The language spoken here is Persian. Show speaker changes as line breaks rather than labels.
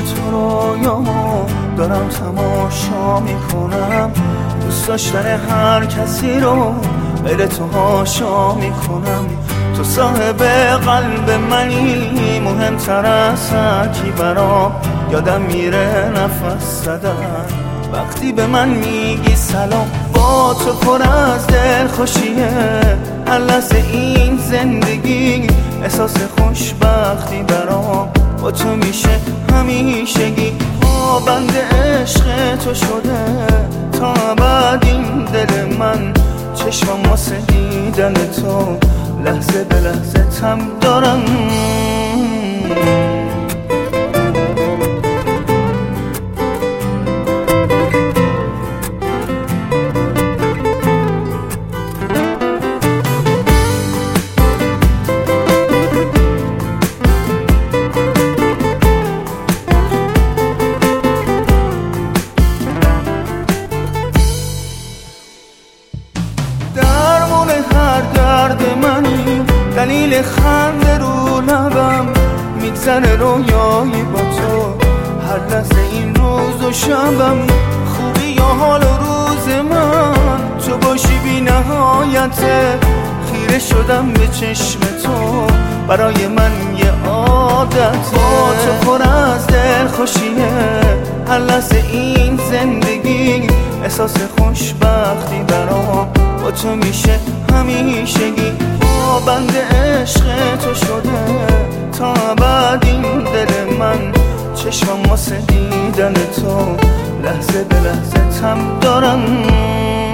تو رویامو دارم تماشا میکنم، دوست داشتن هر کسی رو غیر تو هاشا میکنم. تو صاحب قلب منی، مهمتر از هرکی برام، یادم میره نفس زدن وقتی به من میگی سلام. با تو پر از دلخوشیه هر لحظه این زندگی، احساس خوشبختی برام با تو میشه همیشگی. بند عشق تو شده تا ابد این دل من، چشمم واسه دیدن تو لحظه به لحظه تم دارم. درمون هر درد منی، دلیل خنده رو لبم، میگذره رویایی با تو هر لحظه این روز و شبم. خوبی یا حال و روز من تو باشی بی نهایته، خیره شدم به چشم تو برای من یه عادت. با تو پر از دلخوشیه هر لحظه این زندگی، احساس خوشبختی برام با تو میشه همیشگی. بند عشق تو شده تا ابد این دل من، چشمم واسه دیدن تو لحظه به لحظه تم دارم.